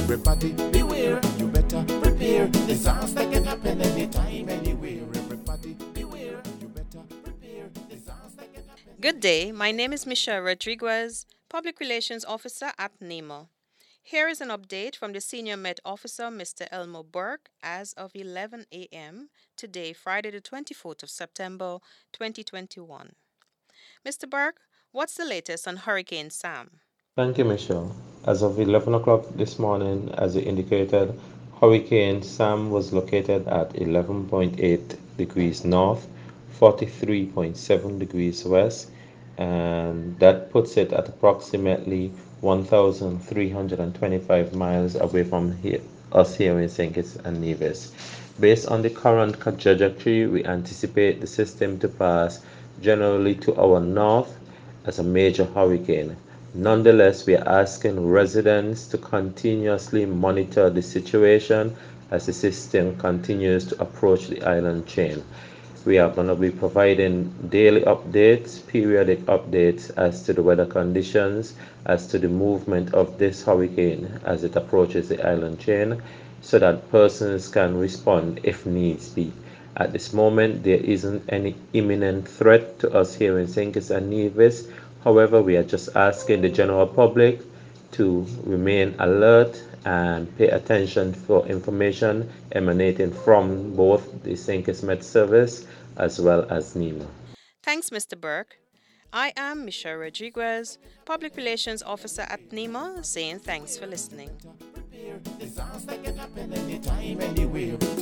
Everybody beware, you better prepare. Disaster can happen anytime, anywhere. Everybody beware, you better prepare. Disaster can happen. Good day, my name is Michelle Rodriguez, Public Relations Officer at NEMA. Here is an update from the Senior Met Officer, Mr. Elmo Burke, as of 11 a.m. today, Friday, the 24th of September, 2021. Mr. Burke, what's the latest on Hurricane Sam? Thank you, Michelle. As of 11 o'clock this morning, as you indicated, Hurricane Sam was located at 11.8 degrees north, 43.7 degrees west, and that puts it at approximately 1,325 miles away from us here in St. Kitts and Nevis. Based on the current trajectory, we anticipate the system to pass generally to our north as a major hurricane. Nonetheless, we are asking residents to continuously monitor the situation as the system continues to approach the island chain. We are going to be providing daily updates, periodic updates as to the weather conditions, as to the movement of this hurricane as it approaches the island chain, so that persons can respond if needs be. At this moment, there isn't any imminent threat to us here in St. Kitts and Nevis. However, we are just asking the general public to remain alert and pay attention for information emanating from both the St. Kitts Met Service as well as NEMA. Thanks, Mr. Burke. I am Michelle Rodriguez, Public Relations Officer at NEMA, saying thanks for listening. Disaster can happen anytime, anywhere.